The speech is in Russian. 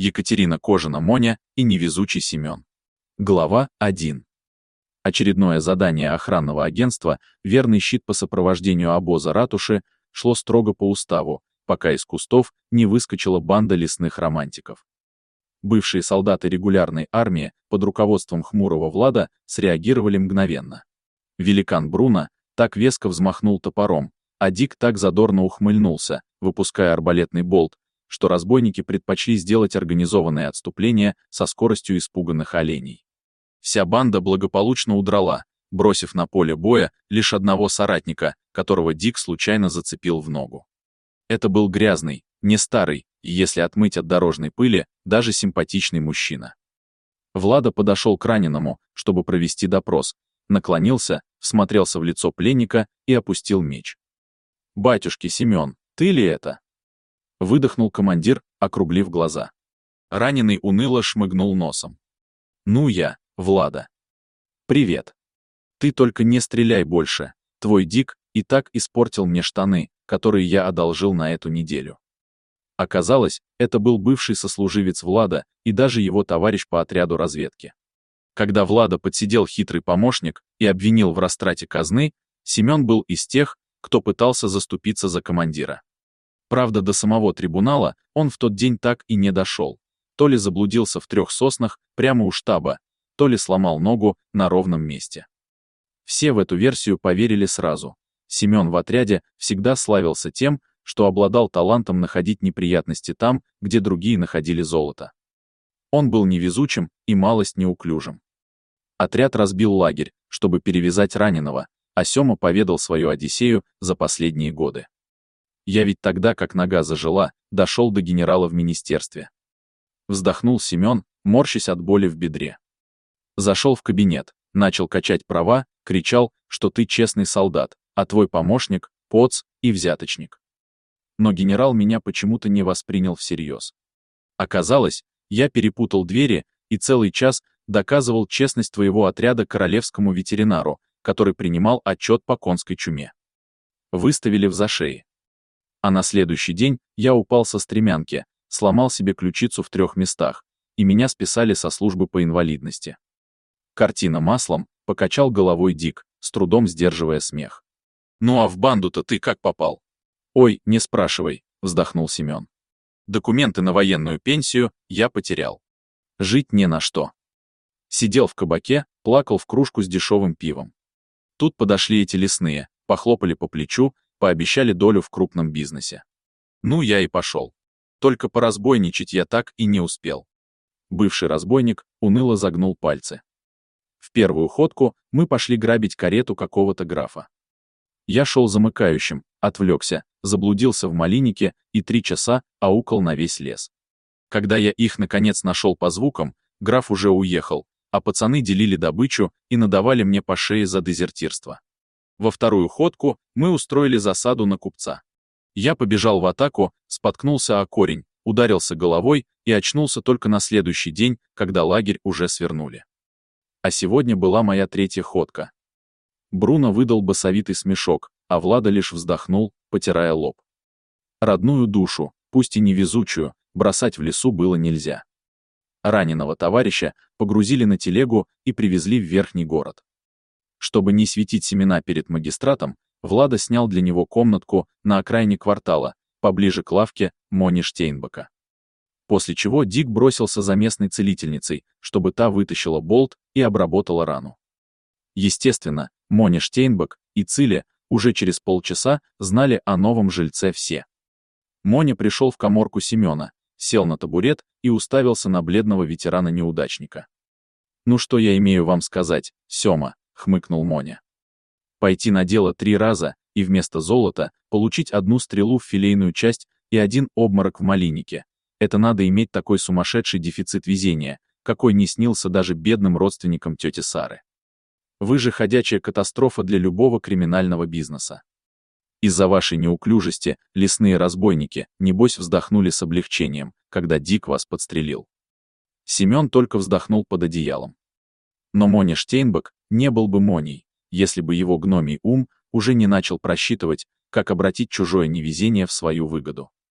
Екатерина Кожина-Моня и невезучий Семен. Глава 1. Очередное задание охранного агентства, верный щит по сопровождению обоза ратуши, шло строго по уставу, пока из кустов не выскочила банда лесных романтиков. Бывшие солдаты регулярной армии под руководством хмурого Влада среагировали мгновенно. Великан Бруно так веско взмахнул топором, а Дик так задорно ухмыльнулся, выпуская арбалетный болт, что разбойники предпочли сделать организованное отступление со скоростью испуганных оленей. Вся банда благополучно удрала, бросив на поле боя лишь одного соратника, которого Дик случайно зацепил в ногу. Это был грязный, не старый, и если отмыть от дорожной пыли, даже симпатичный мужчина. Влада подошел к раненому, чтобы провести допрос, наклонился, всмотрелся в лицо пленника и опустил меч. «Батюшки, Семен, ты ли это?» Выдохнул командир, округлив глаза. Раненый уныло шмыгнул носом. «Ну я, Влада. Привет. Ты только не стреляй больше, твой Дик и так испортил мне штаны, которые я одолжил на эту неделю». Оказалось, это был бывший сослуживец Влада и даже его товарищ по отряду разведки. Когда Влада подсидел хитрый помощник и обвинил в растрате казны, Семен был из тех, кто пытался заступиться за командира. Правда, до самого трибунала он в тот день так и не дошел. То ли заблудился в 3 соснах прямо у штаба, то ли сломал ногу на ровном месте. Все в эту версию поверили сразу. Семен в отряде всегда славился тем, что обладал талантом находить неприятности там, где другие находили золото. Он был невезучим и малость неуклюжим. Отряд разбил лагерь, чтобы перевязать раненого, а Сёма поведал свою одиссею за последние годы. Я ведь тогда, как нога зажила, дошел до генерала в министерстве. Вздохнул Семен, морщась от боли в бедре. Зашел в кабинет, начал качать права, кричал, что ты честный солдат, а твой помощник — поц и взяточник. Но генерал меня почему-то не воспринял всерьез. Оказалось, я перепутал двери и целый час доказывал честность твоего отряда королевскому ветеринару, который принимал отчет по конской чуме. Выставили в зашее. А на следующий день я упал со стремянки, сломал себе ключицу в 3 местах, и меня списали со службы по инвалидности. Картина маслом, покачал головой Дик, с трудом сдерживая смех. «Ну а в банду-то ты как попал?» «Ой, не спрашивай», — вздохнул Семен. «Документы на военную пенсию я потерял. Жить не на что. Сидел в кабаке, плакал в кружку с дешевым пивом. Тут подошли эти лесные, похлопали по плечу, пообещали долю в крупном бизнесе. Ну, я и пошел. Только поразбойничать я так и не успел». Бывший разбойник уныло загнул пальцы. В первую ходку мы пошли грабить карету какого-то графа. Я шел замыкающим, отвлекся, заблудился в малинике и 3 часа аукал на весь лес. Когда я их наконец нашел по звукам, граф уже уехал, а пацаны делили добычу и надавали мне по шее за дезертирство. Во вторую ходку мы устроили засаду на купца. Я побежал в атаку, споткнулся о корень, ударился головой и очнулся только на следующий день, когда лагерь уже свернули. А сегодня была моя 3-я ходка. Бруно выдал басовитый смешок, а Влада лишь вздохнул, потирая лоб. Родную душу, пусть и невезучую, бросать в лесу было нельзя. Раненого товарища погрузили на телегу и привезли в Верхний город. Чтобы не светить семена перед магистратом, Влада снял для него комнатку на окраине квартала, поближе к лавке Мони Штейнбека. После чего Дик бросился за местной целительницей, чтобы та вытащила болт и обработала рану. Естественно, Моня Штейнбек и Циле уже через полчаса знали о новом жильце все. Моня пришел в каморку Семена, сел на табурет и уставился на бледного ветерана-неудачника. «Ну что я имею вам сказать, Сёма?» — хмыкнул Моня. «Пойти на дело 3 раза и вместо золота получить 1 стрелу в филейную часть и 1 обморок в малинике. Это надо иметь такой сумасшедший дефицит везения, какой не снился даже бедным родственникам тети Сары. Вы же ходячая катастрофа для любого криминального бизнеса. Из-за вашей неуклюжести лесные разбойники, небось, вздохнули с облегчением, когда Дик вас подстрелил». Семен только вздохнул под одеялом. Но Моня Штейнбек не был бы Моней, если бы его гномий ум уже не начал просчитывать, как обратить чужое невезение в свою выгоду.